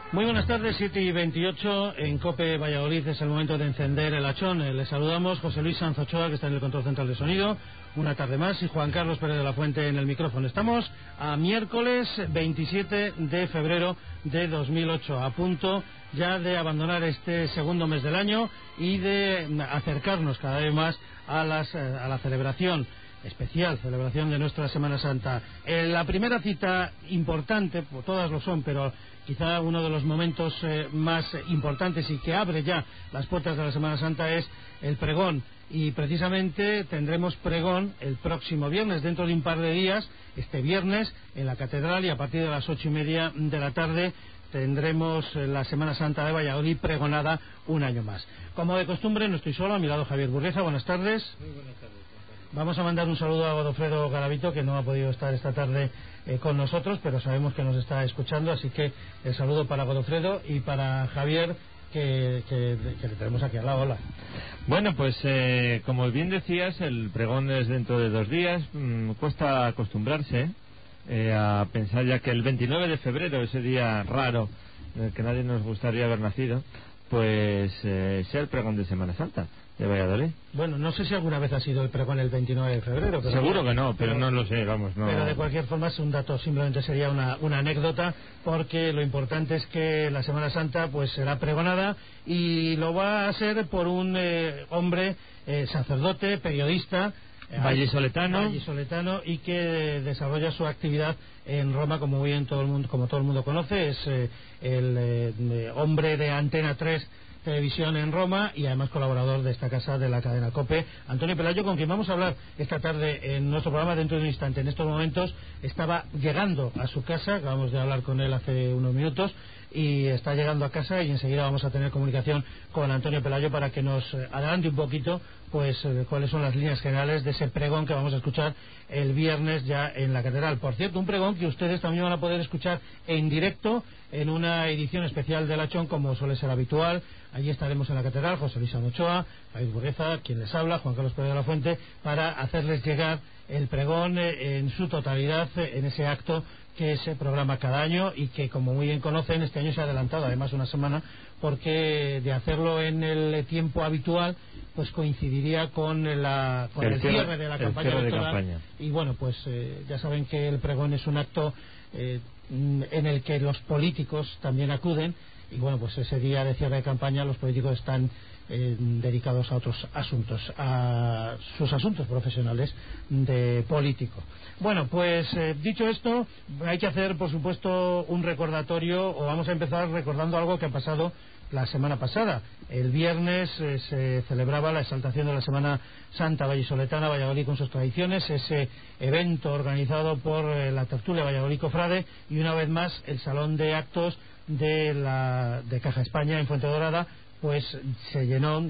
Muy buenas tardes, 7:28 en COPE Valladolid. Es el momento de encender el hachón. Les saludamos José Luis Sanz Ochoa, que está en el control central de sonido, una tarde más, y Juan Carlos Pérez de la Fuente en el micrófono. Estamos a miércoles 27 de febrero de 2008, a punto ya de abandonar este segundo mes del año y de acercarnos cada vez más a la celebración especial, celebración de nuestra Semana Santa. La primera cita importante, pues todas lo son, pero quizá uno de los momentos más importantes y que abre ya las puertas de la Semana Santa es el pregón. Y precisamente tendremos pregón el próximo viernes, dentro de un par de días, este viernes, en la Catedral, y a partir de las 8:30 de la tarde tendremos la Semana Santa de Valladolid pregonada un año más. Como de costumbre, no estoy solo, a mi lado Javier Burrieza. Buenas tardes. Muy buenas tardes. Vamos a mandar un saludo a Godofredo Garavito, que no ha podido estar esta tarde con nosotros, pero sabemos que nos está escuchando, así que el saludo para Godofredo y para Javier, que le tenemos aquí al lado. Hola. Bueno, pues como bien decías, el pregón es dentro de 2 días. Cuesta acostumbrarse a pensar ya que el 29 de febrero, ese día raro en el que nadie nos gustaría haber nacido, pues sea el pregón de Semana Santa de Valladolid. Bueno, no sé si alguna vez ha sido el pregón el 29 de febrero. Pero seguro que no, pero no lo sé, vamos. No. Pero de cualquier forma es un dato, simplemente sería una anécdota, porque lo importante es que la Semana Santa pues será pregonada, y lo va a ser por un hombre, sacerdote, periodista, vallisoletano, y que desarrolla su actividad en Roma, como todo el mundo conoce. Es el hombre de Antena 3 Televisión en Roma, y además colaborador de esta casa, de la cadena COPE, Antonio Pelayo, con quien vamos a hablar esta tarde en nuestro programa dentro de un instante. En estos momentos estaba llegando a su casa, acabamos de hablar con él hace unos minutos, y está llegando a casa, y enseguida vamos a tener comunicación con Antonio Pelayo para que nos adelante un poquito pues cuáles son las líneas generales de ese pregón que vamos a escuchar el viernes ya en la Catedral. Por cierto, un pregón que ustedes también van a poder escuchar en directo en una edición especial del Hachón, como suele ser habitual. Allí estaremos en la Catedral, José Luis Sanz Ochoa, Javier Burrieza, quien les habla, Juan Carlos Pérez de la Fuente, para hacerles llegar el pregón en su totalidad en ese acto que se programa cada año, y que, como muy bien conocen, este año se ha adelantado además una semana, porque de hacerlo en el tiempo habitual pues coincidiría con el cierre de la campaña electoral. Y bueno, pues ya saben que el pregón es un acto en el que los políticos también acuden, y bueno, pues ese día de cierre de campaña los políticos están dedicados a otros asuntos, a sus asuntos profesionales de político. Bueno, pues dicho esto, hay que hacer, por supuesto, un recordatorio, o vamos a empezar recordando algo que ha pasado la semana pasada. El viernes se celebraba la exaltación de la Semana Santa vallisoletana, Valladolid con sus tradiciones, ese evento organizado por la tertulia Valladolid Cofrade, y una vez más el salón de actos de Caja España en Fuentedobrada pues se llenó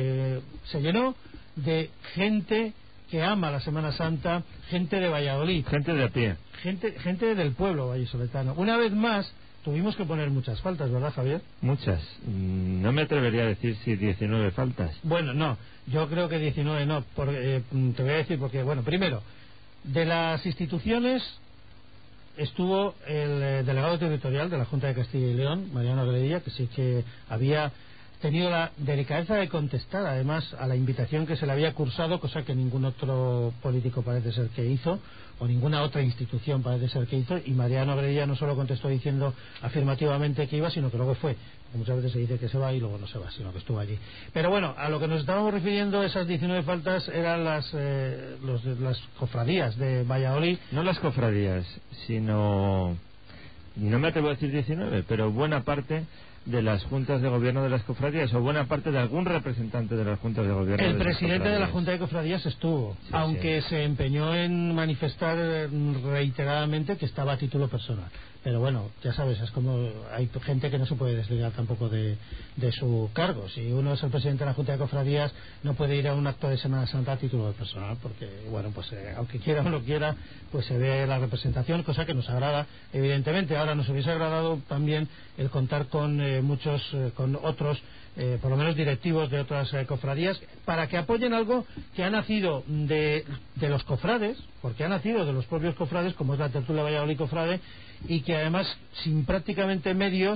de gente que ama la Semana Santa, gente de Valladolid, gente de a pie, gente del pueblo vallisoletano. Una vez más tuvimos que poner muchas faltas, ¿verdad, Javier? Muchas. No me atrevería a decir si 19 faltas. Bueno, no, yo creo que 19 no, te voy a decir porque, bueno, primero, de las instituciones estuvo el delegado territorial de la Junta de Castilla y León, Mariano Gredilla, que sí que había tenido la delicadeza de contestar además a la invitación que se le había cursado, cosa que ningún otro político parece ser que hizo, o ninguna otra institución parece ser que hizo. Y Mariano Gredilla no solo contestó diciendo afirmativamente que iba, sino que luego fue. Muchas veces se dice que se va y luego no se va, sino que estuvo allí. Pero bueno, a lo que nos estábamos refiriendo, esas 19 faltas eran las cofradías de Valladolid. No las cofradías, sino, no me atrevo a decir 19, pero buena parte de las juntas de gobierno de las cofradías, o buena parte de algún representante de las juntas de gobierno. El presidente de la Junta de Cofradías estuvo, sí, aunque sí, se empeñó en manifestar reiteradamente que estaba a título personal. Pero bueno, ya sabes, es como hay gente que no se puede desligar tampoco de su cargo. Si uno es el presidente de la Junta de Cofradías, no puede ir a un acto de Semana Santa a título de personal, porque bueno, pues aunque quiera o no quiera, pues se ve la representación, cosa que nos agrada evidentemente. Ahora nos hubiese agradado también el contar con con otros por lo menos directivos de otras cofradías, para que apoyen algo que ha nacido de los cofrades, porque ha nacido de los propios cofrades, como es la tertulia Valladolid Cofrade, y que además, sin prácticamente medios,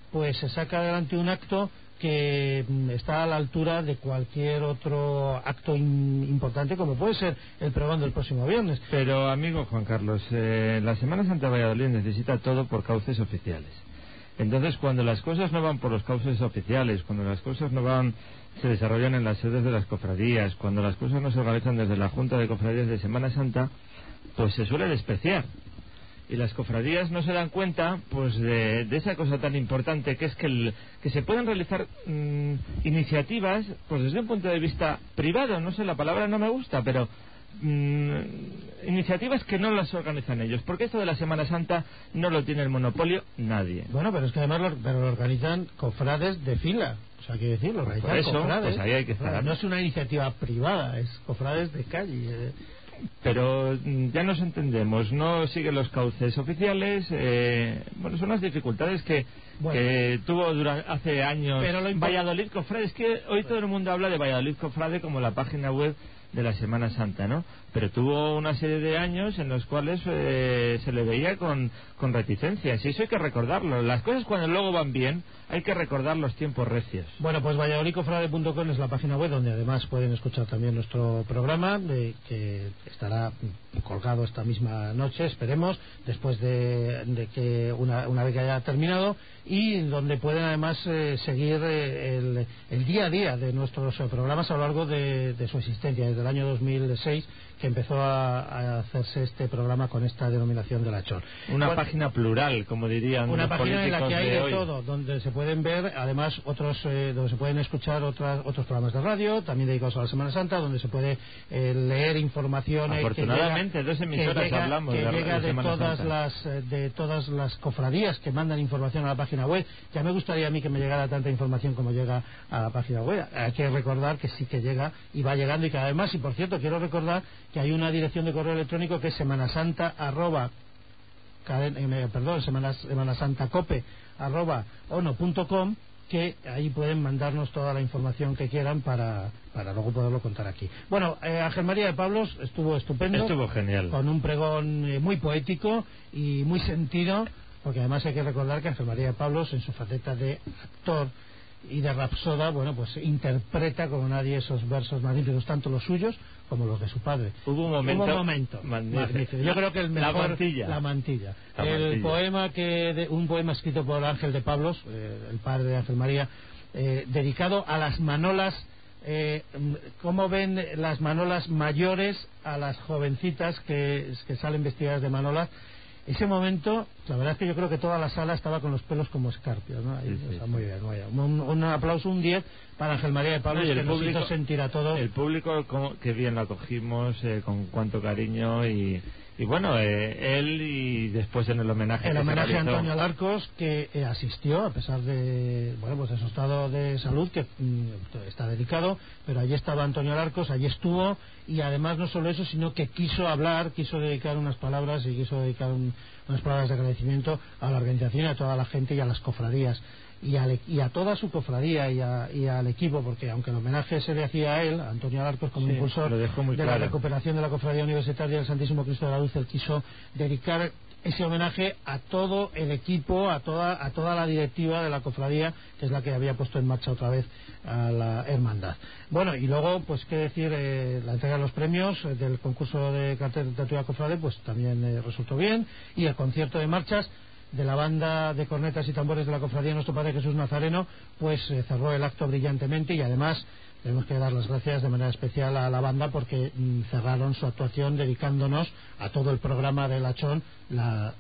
pues se saca adelante un acto que está a la altura de cualquier otro acto importante, como puede ser el pregón del próximo viernes. Pero, amigo Juan Carlos, la Semana Santa de Valladolid necesita todo por cauces oficiales. Entonces, cuando las cosas no van por los cauces oficiales, cuando las cosas no van, se desarrollan en las sedes de las cofradías, cuando las cosas no se organizan desde la Junta de Cofradías de Semana Santa, pues se suele despreciar. Y las cofradías no se dan cuenta pues de esa cosa tan importante que es que se pueden realizar iniciativas pues desde un punto de vista privado. No sé, la palabra no me gusta, pero iniciativas que no las organizan ellos, porque esto de la Semana Santa no lo tiene el monopolio nadie. Bueno, pero es que además lo organizan cofrades de fila, o sea, quiero decir, lo organizan por eso, cofrades. pues ahí hay que estar. No es una iniciativa privada, es cofrades de calle. Pero ya nos entendemos, no sigue los cauces oficiales. Bueno, son las dificultades que tuvo hace años Valladolid Cofrade. Es que hoy todo el mundo habla de Valladolid Cofrade como la página web de la Semana Santa, ¿no? Pero tuvo una serie de años en los cuales se le veía con reticencias, y eso hay que recordarlo. Las cosas cuando luego van bien hay que recordar los tiempos recios. Bueno, pues valladolidcofrade.com es la página web donde además pueden escuchar también nuestro programa, que estará colgado esta misma noche, esperemos, después de que una vez que haya terminado, y donde pueden además seguir el día a día de nuestros programas a lo largo de su existencia, desde el año 2006, que empezó a hacerse este programa con esta denominación de La Chon. Una página plural, como dirían los políticos de hoy. Una página en la que hay de todo, donde se pueden ver, además, donde se pueden escuchar otros programas de radio, también dedicados a la Semana Santa, donde se puede leer información. Afortunadamente, dos emisoras hablamos que llega de de todas las cofradías que mandan información a la página web. Ya me gustaría a mí que me llegara tanta información como llega a la página web. Hay que recordar que sí que llega y va llegando, y que además, y por cierto, quiero recordar que hay una dirección de correo electrónico que es semanasantacope@ono.com, que ahí pueden mandarnos toda la información que quieran para luego poderlo contar aquí. Bueno, Ángel María de Pablos estuvo estupendo. Estuvo genial. Con un pregón muy poético y muy sentido, porque además hay que recordar que Ángel María de Pablos, en su faceta de actor y de rapsoda, bueno, pues interpreta como nadie esos versos magníficos, tanto los suyos como los de su padre. Hubo un momento magnífico. Yo creo que el mejor, la mantilla. Un poema escrito por Ángel de Pablos, el padre de Ángel María, dedicado a las manolas. ¿Cómo ven las manolas mayores a las jovencitas que salen vestidas de manolas? Ese momento, la verdad es que yo creo que toda la sala estaba con los pelos como escarpios, ¿no? Ahí, sí, muy bien. Un aplauso, un 10 para Ángel María de Pablos, que nos hizo sentir a todos. El público, qué bien lo acogimos, con cuánto cariño, y bueno, él, y después en el homenaje a Antonio Alarcos, que asistió a pesar de de su estado de salud, que está delicado, pero allí estaba Antonio Alarcos, allí estuvo, y además no solo eso, sino que quiso dedicar unas palabras, y quiso dedicar unas palabras de agradecimiento a la organización, a toda la gente y a las cofradías y a toda su cofradía y al equipo, porque aunque el homenaje se le hacía a él, a Antonio Alarcos, como impulsor de la recuperación de la Cofradía Universitaria del Santísimo Cristo de la Luz, él quiso dedicar ese homenaje a todo el equipo, a toda la directiva de la cofradía, que es la que había puesto en marcha otra vez a la hermandad. Bueno, y luego, pues qué decir, la entrega de los premios del concurso de cartel de Tertulia Cofrade, pues también resultó bien, y el concierto de marchas de la banda de cornetas y tambores de la Cofradía de Nuestro Padre Jesús Nazareno, pues cerró el acto brillantemente, y además tenemos que dar las gracias de manera especial a la banda, porque cerraron su actuación dedicándonos a todo el programa de La Chon la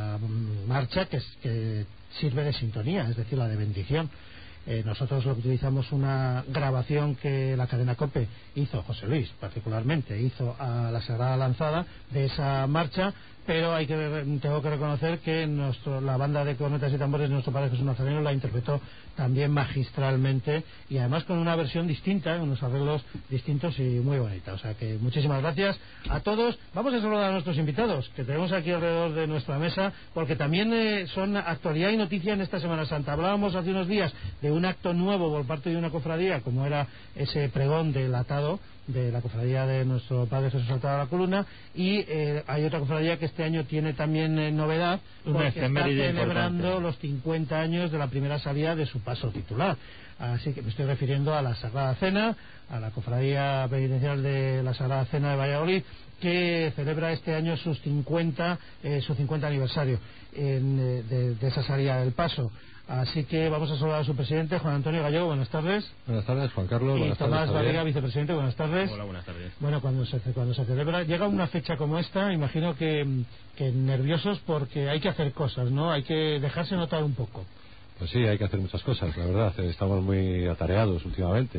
marcha que sirve de sintonía, es decir, la de bendición. Nosotros lo que utilizamos una grabación que la cadena COPE hizo, José Luis particularmente hizo a la Sagrada Lanzada de esa marcha, pero tengo que reconocer que la banda de cornetas y tambores de Nuestro Padre Jesús Nazareno la interpretó también magistralmente, y además con una versión distinta, unos arreglos distintos y muy bonita. O sea que muchísimas gracias a todos. Vamos a saludar a nuestros invitados que tenemos aquí alrededor de nuestra mesa, porque también son actualidad y noticia en esta Semana Santa. Hablábamos hace unos días de un acto nuevo por parte de una cofradía, como era ese pregón del atado de la Cofradía de Nuestro Padre Jesús Saltado a la Columna, y hay otra cofradía que este año tiene también novedad, porque está celebrando los 50 años de la primera salida de su paso titular. Así que me estoy refiriendo a la Sagrada Cena, a la Cofradía Penitencial de la Sagrada Cena de Valladolid, que celebra este año su 50 aniversario de esa salida del paso. Así que vamos a saludar a su presidente, Juan Antonio Gallego. Buenas tardes. Buenas tardes, Juan Carlos. Y Tomás Barriga, vicepresidente. Buenas tardes. Hola, buenas tardes. Bueno, cuando se celebra, llega una fecha como esta, imagino que nerviosos, porque hay que hacer cosas, ¿no? Hay que dejarse notar un poco. Pues sí, hay que hacer muchas cosas, la verdad. Estamos muy atareados últimamente.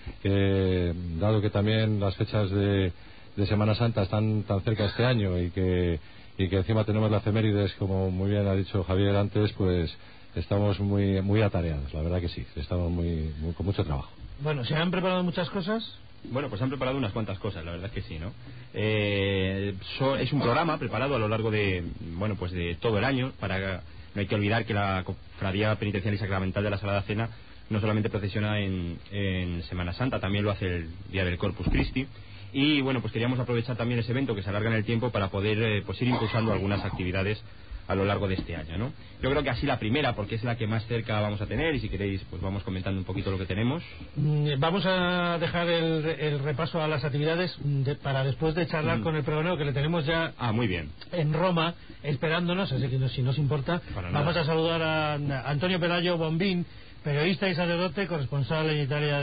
Dado que también las fechas de Semana Santa están tan cerca este año y que encima tenemos las efemérides, como muy bien ha dicho Javier antes, pues estamos muy atareados, la verdad que sí. Estamos con mucho trabajo. Bueno, ¿se han preparado muchas cosas? Bueno, pues han preparado unas cuantas cosas, la verdad es que sí, ¿no? Es un programa preparado a lo largo de todo el año. No hay que olvidar que la Cofradía Penitencial y Sacramental de la Sagrada Cena no solamente procesiona en Semana Santa, también lo hace el día del Corpus Christi. Y bueno, pues queríamos aprovechar también ese evento que se alarga en el tiempo para poder ir impulsando algunas actividades a lo largo de este año, ¿no? Yo creo que así la primera, porque es la que más cerca vamos a tener, y si queréis pues vamos comentando un poquito lo que tenemos. Vamos a dejar el repaso a las actividades para después de charlar con el pregonero, que le tenemos ya muy bien en Roma esperándonos, así que si nos importa vamos a saludar a Antonio Pelayo Bombín, periodista y sacerdote, corresponsal en Italia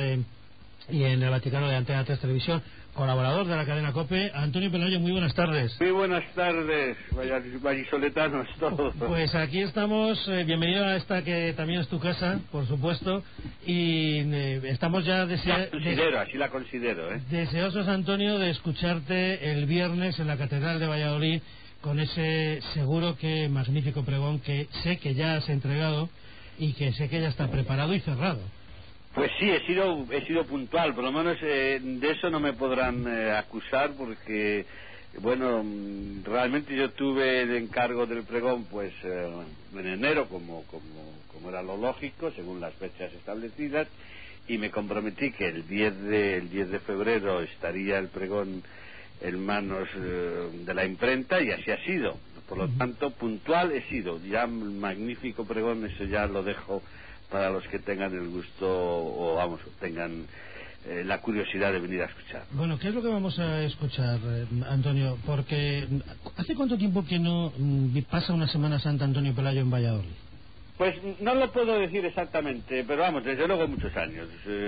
y en el Vaticano de Antena 3 Televisión, colaborador de la cadena COPE. Antonio Pelayo, muy buenas tardes. Muy buenas tardes, vallisoletanos todos. Pues aquí estamos, bienvenido a esta que también es tu casa, por supuesto, y estamos ya así la considero, deseosos, Antonio, de escucharte el viernes en la Catedral de Valladolid con ese seguro que magnífico pregón que sé que ya has entregado y que sé que ya está preparado y cerrado. Pues sí, he sido puntual, por lo menos de eso no me podrán acusar, porque bueno, realmente yo tuve el encargo del pregón pues en enero, como era lo lógico, según las fechas establecidas, y me comprometí que el 10 de febrero estaría el pregón en manos de la imprenta, y así ha sido. Por lo tanto, puntual he sido. Ya magnífico pregón, eso ya lo dejo para los que tengan el gusto o tengan la curiosidad de venir a escuchar. Bueno, ¿qué es lo que vamos a escuchar, Antonio? Porque ¿hace cuánto tiempo que no pasa una Semana Santa, Antonio Pelayo, en Valladolid? Pues no lo puedo decir exactamente, pero vamos, desde luego muchos años,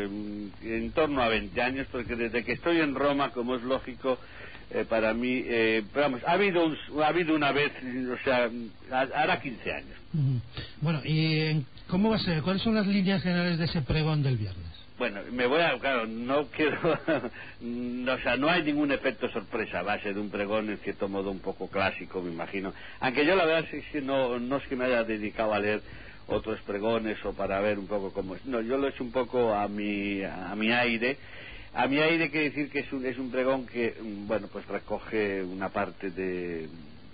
en torno a 20 años, porque desde que estoy en Roma, como es lógico, para mí, pero vamos, ha habido una vez, o sea, hará 15 años. Bueno, ¿y cómo va a ser? ¿Cuáles son las líneas generales de ese pregón del viernes? Bueno, claro, no quiero, o sea, no hay ningún efecto sorpresa, va a ser un pregón en cierto modo un poco clásico, me imagino, aunque yo la verdad es que no es que me haya dedicado a leer otros pregones o para ver un poco cómo es, no, yo lo he hecho un poco a mi aire. A mi aire quiere decir que es un pregón que, bueno, pues recoge una parte de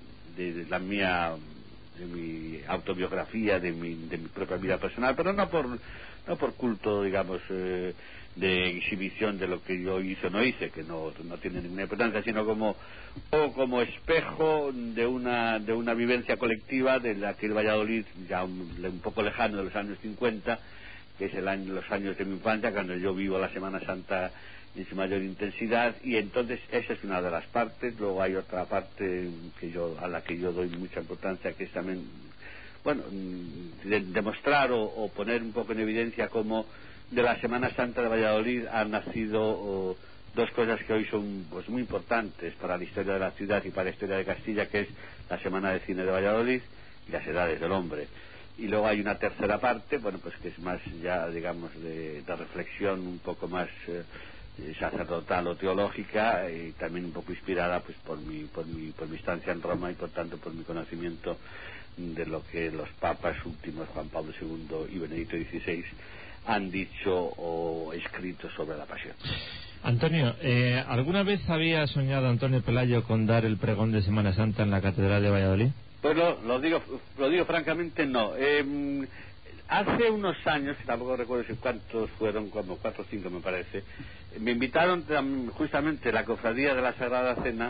mi autobiografía, de mi propia vida personal, pero no por culto, digamos, de exhibición de lo que yo hice o no hice, que no tiene ninguna importancia, sino como espejo de una vivencia colectiva de la que el Valladolid, ya un poco lejano, de los años 50, que es los años de mi infancia, cuando yo vivo la Semana Santa en su mayor intensidad, y entonces esa es una de las partes. Luego hay otra parte a la que yo doy mucha importancia, que es también, bueno, demostrar o poner un poco en evidencia cómo de la Semana Santa de Valladolid han nacido dos cosas que hoy son pues muy importantes para la historia de la ciudad y para la historia de Castilla, que es la Semana de Cine de Valladolid y las Edades del Hombre. Y luego hay una tercera parte, bueno, pues que es más ya, digamos, de reflexión un poco más sacerdotal o teológica, y también un poco inspirada pues por mi estancia en Roma, y por tanto por mi conocimiento de lo que los papas últimos, Juan Pablo II y Benedicto XVI, han dicho o escrito sobre la pasión. Antonio, ¿alguna vez había soñado Antonio Pelayo con dar el pregón de Semana Santa en la Catedral de Valladolid? Pues lo digo francamente, no. Hace unos años, tampoco recuerdo si cuántos fueron, como 4 o 5 me parece, me invitaron justamente la Cofradía de la Sagrada Cena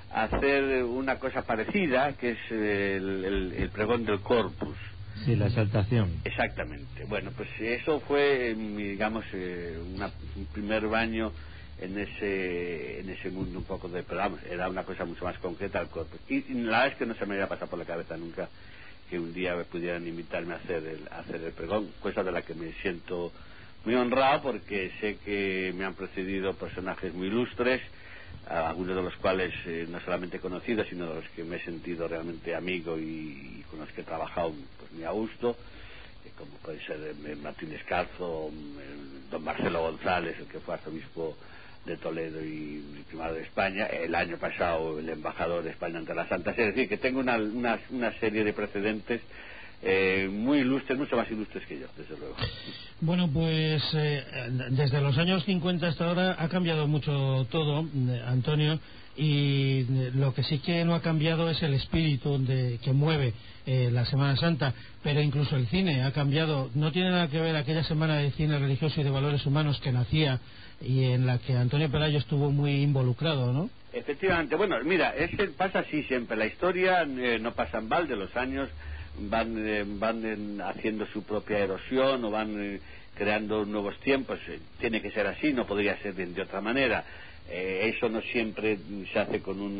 hacer una cosa parecida, que es el pregón del Corpus. Sí, la exaltación. Exactamente. Bueno, pues eso fue, digamos, un primer baño en ese mundo un poco de... Pero vamos, era una cosa mucho más concreta el Corpus. Y la verdad es que no se me había pasado por la cabeza nunca que un día me pudieran invitarme a hacer el pregón, cosa de la que me siento muy honrado, porque sé que me han precedido personajes muy ilustres, algunos de los cuales no solamente he conocido, sino de los que me he sentido realmente amigo y con los que he trabajado pues muy a gusto, como puede ser Martín Escarzo, don Marcelo González, el que fue arzobispo de Toledo y primado de España, el año pasado el embajador de España ante la Santa Sede. Es decir, que tengo una serie de precedentes muy ilustres, mucho más ilustres que yo, desde luego. Bueno, pues desde los años 50 hasta ahora ha cambiado mucho todo, Antonio, y lo que sí que no ha cambiado es el espíritu que mueve la Semana Santa, pero incluso el cine ha cambiado. No tiene nada que ver aquella semana de cine religioso y de valores humanos que nacía y en la que Antonio Pelayo estuvo muy involucrado, ¿no? Efectivamente. Bueno, mira, es que pasa así siempre. La historia no pasa en balde, los años van haciendo su propia erosión o van creando nuevos tiempos. Tiene que ser así, no podría ser de otra manera. Eso no siempre se hace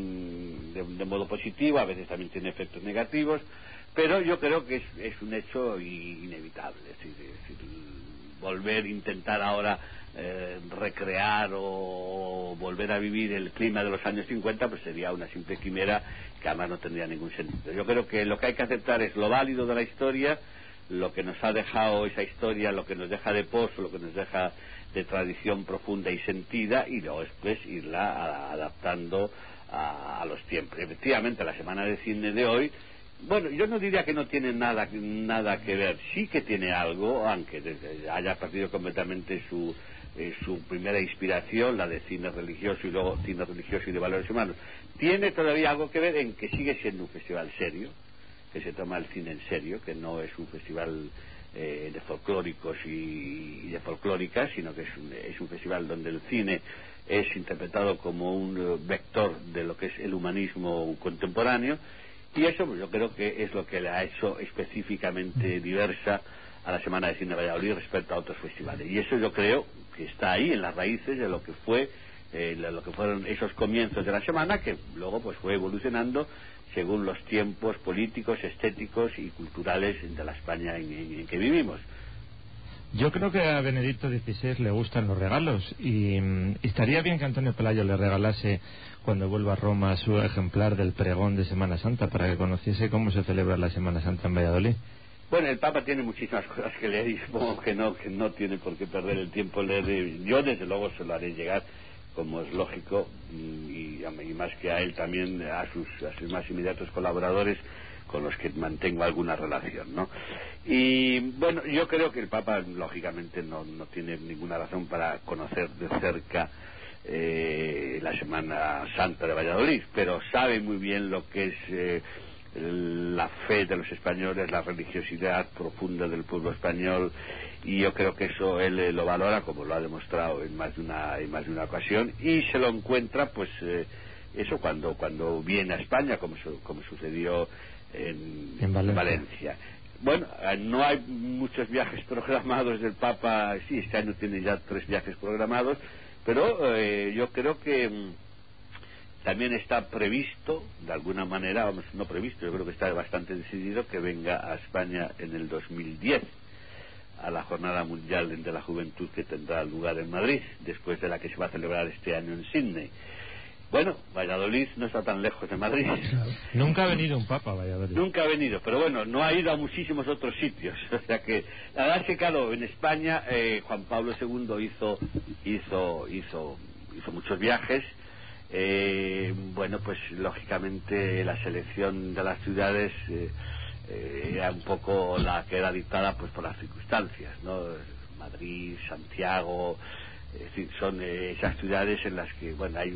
de modo positivo, a veces también tiene efectos negativos, pero yo creo que es un hecho inevitable. Es decir, volver a intentar ahora recrear o volver a vivir el clima de los años 50 pues sería una simple quimera que además no tendría ningún sentido. Yo creo que lo que hay que aceptar es lo válido de la historia, lo que nos ha dejado esa historia, lo que nos deja de pozo, lo que nos deja de tradición profunda y sentida, y luego después irla adaptando a los tiempos. Efectivamente, la semana de cine de hoy, bueno, yo no diría que no tiene nada que ver, sí que tiene algo, aunque haya perdido completamente su primera inspiración, la de cine religioso y luego cine religioso y de valores humanos. Tiene todavía algo que ver en que sigue siendo un festival serio, que se toma el cine en serio, que no es un festival de folclóricos y de folclóricas, sino que es un festival donde el cine es interpretado como un vector de lo que es el humanismo contemporáneo, y eso pues, yo creo que es lo que le ha hecho específicamente diversa a la Semana de Cine de Valladolid respecto a otros festivales, y eso yo creo que está ahí en las raíces de lo que fueron esos comienzos de la semana, que luego pues fue evolucionando según los tiempos políticos, estéticos y culturales de la España en que vivimos. Yo creo que a Benedicto XVI le gustan los regalos y estaría bien que Antonio Pelayo le regalase cuando vuelva a Roma su ejemplar del pregón de Semana Santa para que conociese cómo se celebra la Semana Santa en Valladolid. Bueno, el Papa tiene muchísimas cosas que leer y supongo que no tiene por qué perder el tiempo en leer. Yo desde luego se lo haré llegar, como es lógico, y más que a él también a sus más inmediatos colaboradores con los que mantengo alguna relación, ¿no? Y bueno, yo creo que el Papa lógicamente no tiene ninguna razón para conocer de cerca la Semana Santa de Valladolid, pero sabe muy bien lo que es la fe de los españoles, la religiosidad profunda del pueblo español, y yo creo que eso él lo valora, como lo ha demostrado en más de una ocasión, y se lo encuentra pues eso cuando viene a España, como sucedió en Valencia. Bueno, no hay muchos viajes programados del Papa. Sí, este año tiene ya 3 viajes programados, pero yo creo que también está previsto, de alguna manera, vamos, no previsto, yo creo que está bastante decidido que venga a España en el 2010 a la Jornada Mundial de la Juventud que tendrá lugar en Madrid, después de la que se va a celebrar este año en Sydney. Bueno, Valladolid no está tan lejos de Madrid. Claro. Nunca ha venido un papa a Valladolid. Nunca ha venido, pero bueno, no ha ido a muchísimos otros sitios. O sea que, la verdad es que, claro, en España Juan Pablo II hizo muchos viajes. Bueno, pues lógicamente la selección de las ciudades era un poco la que era dictada pues por las circunstancias, ¿no? Madrid, Santiago, es decir, son esas ciudades en las que bueno hay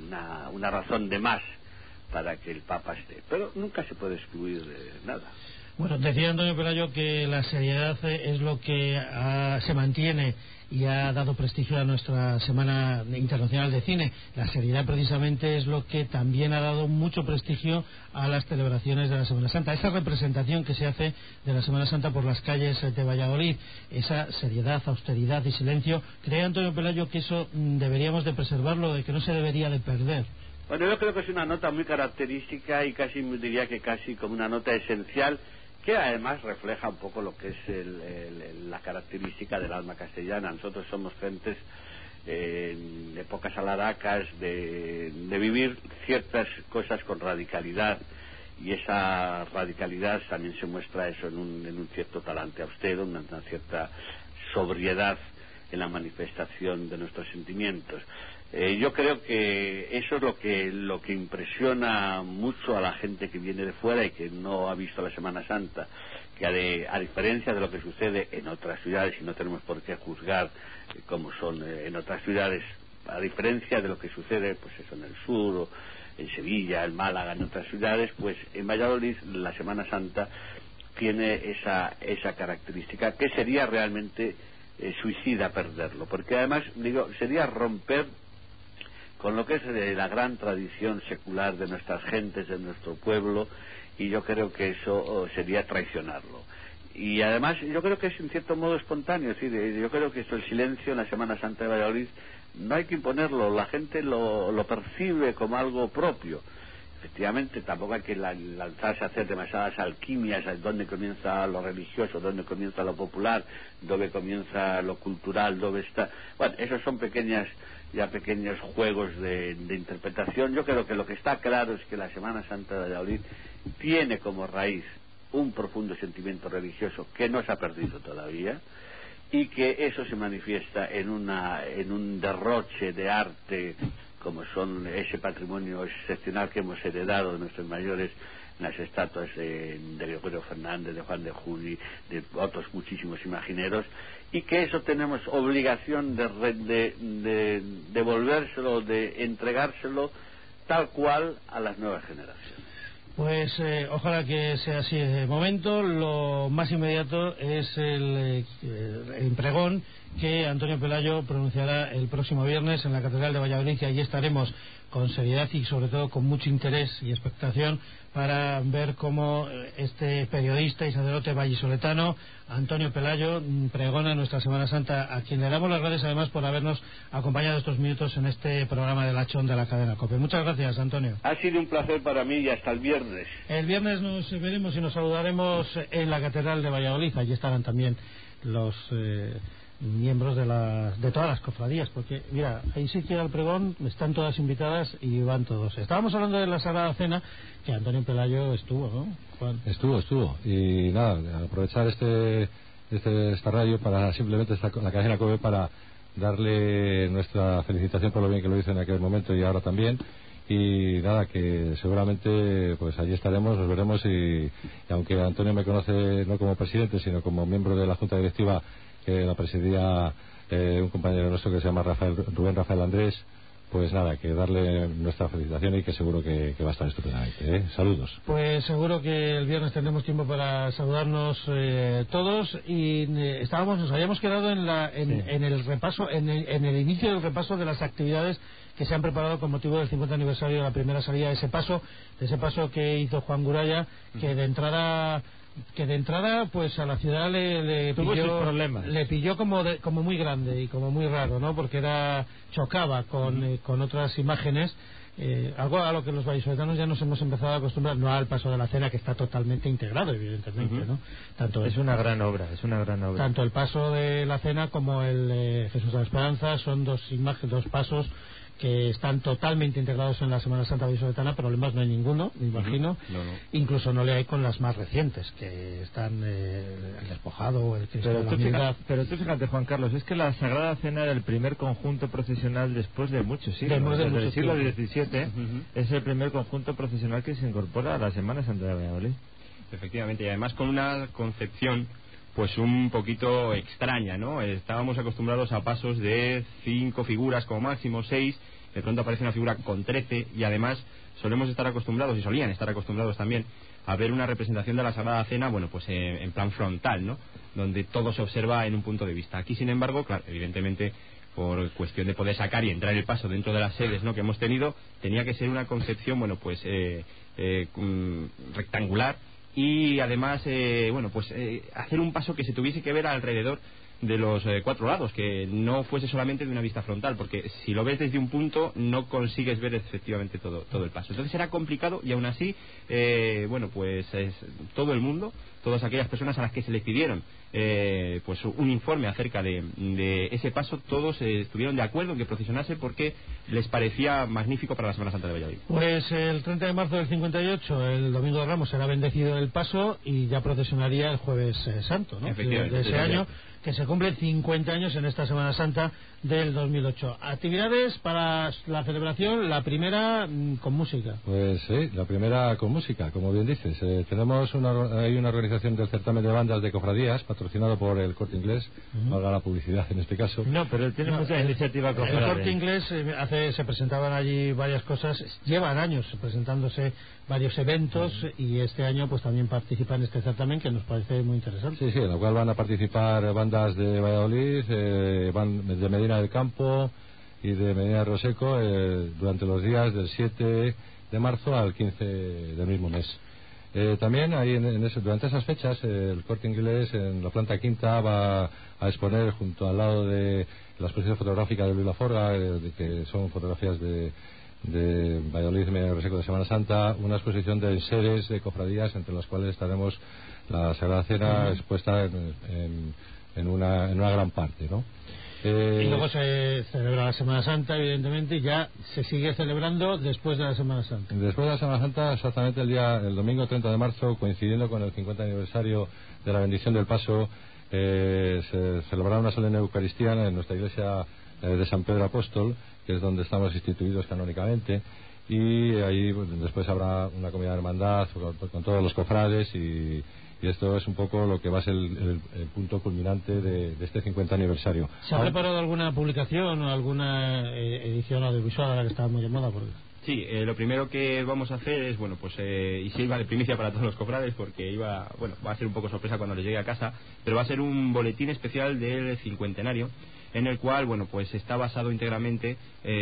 una razón de más para que el Papa esté, pero nunca se puede excluir nada. Bueno, decía Antonio Pelayo que la seriedad es lo que se mantiene y ha dado prestigio a nuestra Semana Internacional de Cine. La seriedad precisamente es lo que también ha dado mucho prestigio a las celebraciones de la Semana Santa. Esa representación que se hace de la Semana Santa por las calles de Valladolid, esa seriedad, austeridad y silencio, ¿cree Antonio Pelayo que eso deberíamos de preservarlo, de que no se debería de perder? Bueno, yo creo que es una nota muy característica y casi diría que casi como una nota esencial, que además refleja un poco lo que es la característica del alma castellana. Nosotros somos gentes en épocas alaracas de vivir ciertas cosas con radicalidad, y esa radicalidad también se muestra eso en un cierto talante austero, una cierta sobriedad en la manifestación de nuestros sentimientos. Yo creo que eso es lo que impresiona mucho a la gente que viene de fuera y que no ha visto la Semana Santa, que a diferencia de lo que sucede en otras ciudades, y no tenemos por qué juzgar como son en otras ciudades, a diferencia de lo que sucede pues eso en el sur, o en Sevilla, en Málaga, en otras ciudades, pues en Valladolid la Semana Santa tiene esa característica que sería realmente suicida perderlo, porque además digo sería romper con lo que es la gran tradición secular de nuestras gentes, de nuestro pueblo, y yo creo que eso sería traicionarlo. Y además yo creo que es en cierto modo espontáneo, es decir, yo creo que el silencio en la Semana Santa de Valladolid no hay que imponerlo, la gente lo percibe como algo propio. Efectivamente, tampoco hay que lanzarse a hacer demasiadas alquimias, dónde comienza lo religioso, dónde comienza lo popular, dónde comienza lo cultural, dónde está... Bueno, esos son pequeños juegos de interpretación. Yo creo que lo que está claro es que la Semana Santa de Valladolid tiene como raíz un profundo sentimiento religioso que no se ha perdido todavía, y que eso se manifiesta en un derroche de arte, como son ese patrimonio excepcional que hemos heredado de nuestros mayores, las estatuas de Gregorio Fernández, de Juan de Juli, de otros muchísimos imagineros, y que eso tenemos obligación de devolvérselo, de entregárselo tal cual a las nuevas generaciones. Pues ojalá que sea así de momento. Lo más inmediato es el pregón que Antonio Pelayo pronunciará el próximo viernes en la Catedral de Valladolid, y allí estaremos con seriedad y sobre todo con mucho interés y expectación para ver cómo este periodista y sacerdote vallisoletano Antonio Pelayo pregona nuestra Semana Santa, a quien le damos las gracias además por habernos acompañado estos minutos en este programa de Lachón de la cadena COPE. Muchas gracias, Antonio. Ha sido un placer para mí, y hasta el viernes. El viernes nos veremos y nos saludaremos en la Catedral de Valladolid. Allí estarán también los miembros de todas las cofradías, porque mira, ahí sí que al pregón están todas invitadas y van todos. Estábamos hablando de la Sagrada Cena, que Antonio Pelayo estuvo, ¿no, Juan? Estuvo, y nada, aprovechar esta radio para simplemente la cadena COPE para darle nuestra felicitación por lo bien que lo hizo en aquel momento y ahora también. Y nada, que seguramente pues allí estaremos, nos veremos, y aunque Antonio me conoce no como presidente sino como miembro de la Junta Directiva, que la presidía un compañero nuestro que se llama Rubén Rafael Andrés, pues nada, que darle nuestra felicitación y que seguro que va a estar estupendamente. Saludos. Pues seguro que el viernes tendremos tiempo para saludarnos todos, y nos habíamos quedado en el repaso, en el inicio del repaso de las actividades que se han preparado con motivo del 50 aniversario de la primera salida de ese paso que hizo Juan Guraya, que de entrada pues a la ciudad le pilló como muy grande y como muy raro, ¿no? Porque chocaba con otras imágenes, algo a lo que los vallisoletanos ya nos hemos empezado a acostumbrar, no al paso de la cena, que está totalmente integrado evidentemente, ¿no? Es una gran obra. Tanto el paso de la cena como el Jesús de la Esperanza son dos pasos que están totalmente integrados en la Semana Santa vallisoletana. Problemas no hay ninguno, me imagino. No. Incluso no le hay con las más recientes, que están el Despojado o el Cristo de la Humildad. Pero tú fíjate, Juan Carlos, es que la Sagrada Cena era el primer conjunto procesional después de muchos siglos. Desde el siglo XVII es el primer conjunto procesional que se incorpora a la Semana Santa de Valladolid. Efectivamente, y además con una concepción pues un poquito extraña, ¿no? Estábamos acostumbrados a pasos de 5 figuras como máximo, 6, de pronto aparece una figura con 13, y además solían estar acostumbrados también a ver una representación de la Sagrada Cena, bueno, pues en plan frontal, ¿no? Donde todo se observa en un punto de vista. Aquí, sin embargo, claro, evidentemente, por cuestión de poder sacar y entrar el paso dentro de las sedes, ¿no?, que hemos tenido, tenía que ser una concepción, bueno, pues rectangular, y además, bueno, pues hacer un paso que se tuviese que ver alrededor de los 4 lados, que no fuese solamente de una vista frontal, porque si lo ves desde un punto no consigues ver efectivamente todo el paso. Entonces era complicado, y aún así, bueno, pues todo el mundo, todas aquellas personas a las que se les pidieron pues un informe acerca de ese paso, todos estuvieron de acuerdo en que procesionase porque les parecía magnífico para la Semana Santa de Valladolid. Pues el 30 de marzo del 58, el Domingo de Ramos, será bendecido el paso y ya procesionaría el Jueves Santo, ¿no?, de ese año, que se cumplen 50 años en esta Semana Santa del 2008. Actividades para la celebración, la primera con música. Pues sí, la primera con música, como bien dices. Tenemos hay una organización del certamen de bandas de cofradías, patrocinado por el Corte Inglés, valga la publicidad en este caso. No, pero tiene mucha iniciativa cofrade. El Corte Inglés se presentaban allí varias cosas, llevan años presentándose varios eventos, y este año pues también participa en este certamen, que nos parece muy interesante. Sí, en la cual van a participar bandas de Valladolid, de Medina del Campo y de Medina de Roseco, durante los días del 7 de marzo al 15 del mismo mes. También ahí durante esas fechas el Corte Inglés en la planta quinta va a exponer, junto al lado de la exposición fotográfica de Luis Laforga, que son fotografías de Valladolid y Medina de Roseco de Semana Santa, una exposición de enseres de cofradías, entre las cuales estaremos la Sagrada Cena expuesta en una gran parte, ¿no? Y luego se celebra la Semana Santa, evidentemente, y ya se sigue celebrando después de la Semana Santa. Después de la Semana Santa, exactamente el domingo 30 de marzo, coincidiendo con el 50 aniversario de la bendición del paso, se celebrará una solemne Eucaristía en nuestra iglesia de San Pedro Apóstol, que es donde estamos instituidos canónicamente, y ahí después habrá una comida de hermandad con todos los cofrades, y esto es un poco lo que va a ser el punto culminante de este 50 aniversario. ¿Se ha preparado alguna publicación o alguna edición audiovisual, ahora que está muy de moda? Sí, lo primero que vamos a hacer es, bueno, pues y sirva de primicia para todos los cofrades, porque va a ser un poco sorpresa cuando les llegue a casa, pero va a ser un boletín especial del cincuentenario, en el cual, bueno, pues está basado íntegramente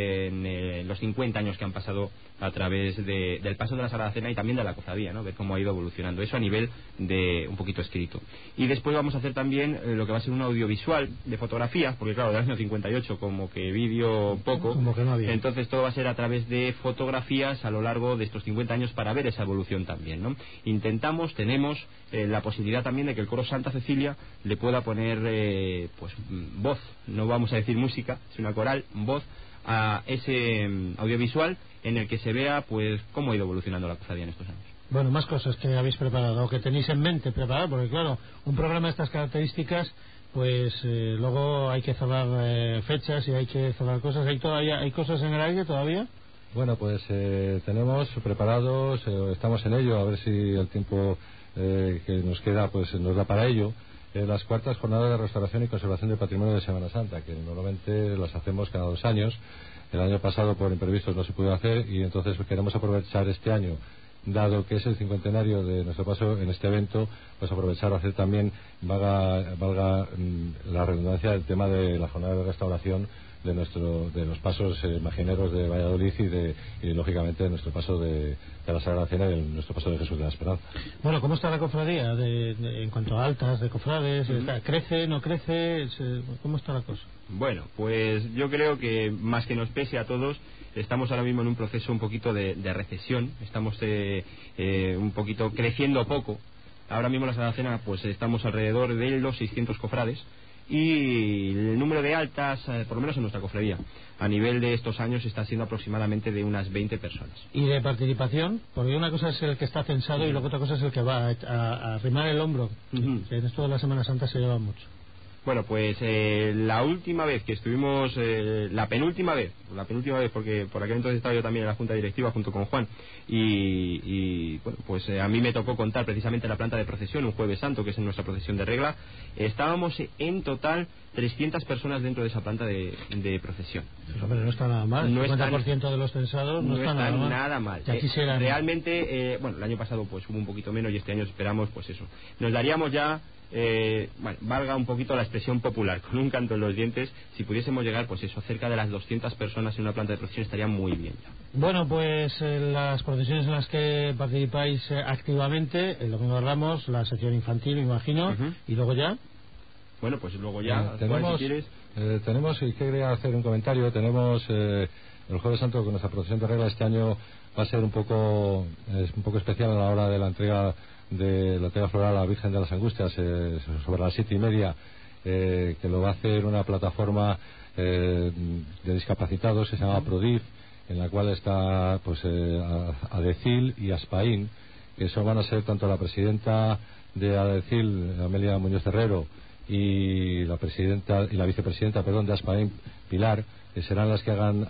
en los 50 años que han pasado a través del paso de la Sagrada Cena y también de la cofradía, ¿no? Ver cómo ha ido evolucionando eso a nivel de un poquito escrito. Y después vamos a hacer también lo que va a ser un audiovisual de fotografías, porque claro, del año 58 como que vídeo poco, como que no había. Entonces todo va a ser a través de fotografías a lo largo de estos 50 años para ver esa evolución también, ¿no? Tenemos la posibilidad también de que el coro Santa Cecilia le pueda poner pues voz, no vamos a decir música, es una coral, voz a ese audiovisual en el que se vea pues cómo ha ido evolucionando la cofradía en estos años. Bueno, más cosas que habéis preparado o que tenéis en mente preparar, porque claro, un programa de estas características, pues luego hay que cerrar fechas y hay que cerrar cosas. ¿Hay cosas en el aire todavía? Bueno, pues tenemos preparados, estamos en ello, a ver si el tiempo que nos queda pues nos da para ello. Las cuartas jornadas de restauración y conservación del patrimonio de Semana Santa, que normalmente las hacemos cada 2 años. El año pasado por imprevistos no se pudo hacer, y entonces queremos aprovechar este año, dado que es el cincuentenario de nuestro paso en este evento, pues aprovechar a hacer también, valga la redundancia, el tema de la jornada de restauración de los pasos imagineros de Valladolid y lógicamente de nuestro paso de la Sagrada Cena y de nuestro paso de Jesús de la Esperanza. Bueno, ¿cómo está la cofradía en cuanto a altas de cofrades? ¿Crece, no crece? ¿Cómo está la cosa? Bueno, pues yo creo que más que nos pese a todos, estamos ahora mismo en un proceso un poquito de recesión, estamos un poquito creciendo poco. Ahora mismo la Sagrada Cena pues estamos alrededor de los 600 cofrades, y el número de altas, por lo menos en nuestra cofradía, a nivel de estos años está siendo aproximadamente de unas 20 personas. ¿Y de participación? Porque una cosa es el que está censado y luego otra cosa es el que va a arrimar el hombro, que en esto de la Semana Santa se lleva mucho. Bueno, pues la última vez que estuvimos, la penúltima vez, porque por aquel entonces estaba yo también en la junta directiva junto con Juan, y bueno, pues a mí me tocó contar precisamente la planta de procesión, un Jueves Santo, que es en nuestra procesión de regla. Estábamos en total 300 personas dentro de esa planta de procesión. Pues, hombre, no está nada mal, el 50% de los censados no está nada mal. Ya quisieran... Realmente, bueno, el año pasado pues hubo un poquito menos y este año esperamos pues eso. Nos daríamos ya... bueno, valga un poquito la expresión popular, con un canto en los dientes, si pudiésemos llegar, pues eso, cerca de las 200 personas en una planta de procesión estaría muy bien ya. Bueno, pues las procesiones en las que participáis activamente, el Domingo de Ramos, la sección infantil, me imagino, y luego ya... Bueno, pues luego ya, tenemos, si quieres... tenemos, y quería hacer un comentario, tenemos el Jueves Santo con nuestra procesión de regla. Este año va a ser un poco especial a la hora de la entrega floral a la Virgen de las Angustias, sobre las 7:30, que lo va a hacer una plataforma de discapacitados que se llama Prodif, en la cual está pues ADECIL y ASPAIN, que eso van a ser tanto la presidenta de ADECIL, Amelia Muñoz Herrero, y la vicepresidenta de ASPAIN, Pilar, que serán las que hagan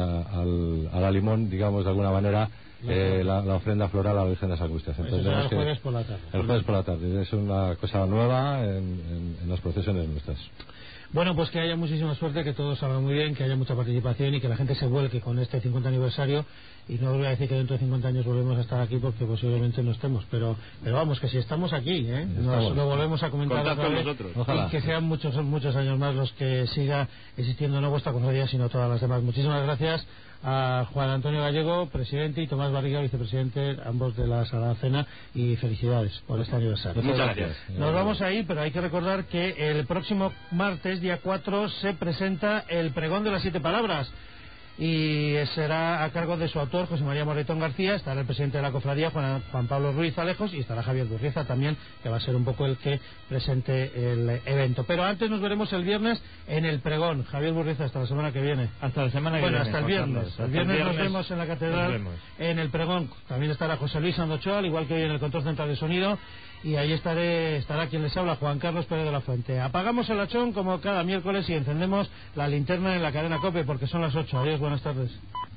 a la limón, digamos de alguna manera, la ofrenda floral a la Virgen de las Angustias. Entonces, el jueves por la tarde. El jueves por la tarde. Es una cosa nueva en las procesiones nuestras. Bueno, pues que haya muchísima suerte, que todo salga muy bien, que haya mucha participación y que la gente se vuelque con este 50 aniversario. Y no voy a decir que dentro de 50 años volvemos a estar aquí, porque posiblemente no estemos, pero vamos, que si estamos aquí, nos lo volvemos a comentar otra vez, y que sean muchos años más los que siga existiendo no vuestra cofradía, sino todas las demás. Muchísimas gracias a Juan Antonio Gallego, presidente, y Tomás Barriga, vicepresidente, ambos de la Sagrada Cena, y felicidades por este aniversario. Muchas gracias. Nos vamos ahí, pero hay que recordar que el próximo martes, día 4, se presenta el pregón de las 7 palabras, y será a cargo de su autor, José María Moretón García. Estará el presidente de la cofradía, Juan Pablo Ruiz Alejos, y estará Javier Burrieza también, que va a ser un poco el que presente el evento. Pero antes nos veremos el viernes en el pregón. Javier Burrieza, hasta la semana que viene. Hasta la semana que viene. Bueno, hasta el viernes. El viernes nos vemos en la catedral, en el pregón. También estará José Luis Sandochoa, al igual que hoy en el control central de sonido. Y ahí estará quien les habla, Juan Carlos Pérez de la Fuente. Apagamos el hachón como cada miércoles y encendemos la linterna en la cadena COPE, porque son las 8. Adiós, buenas tardes.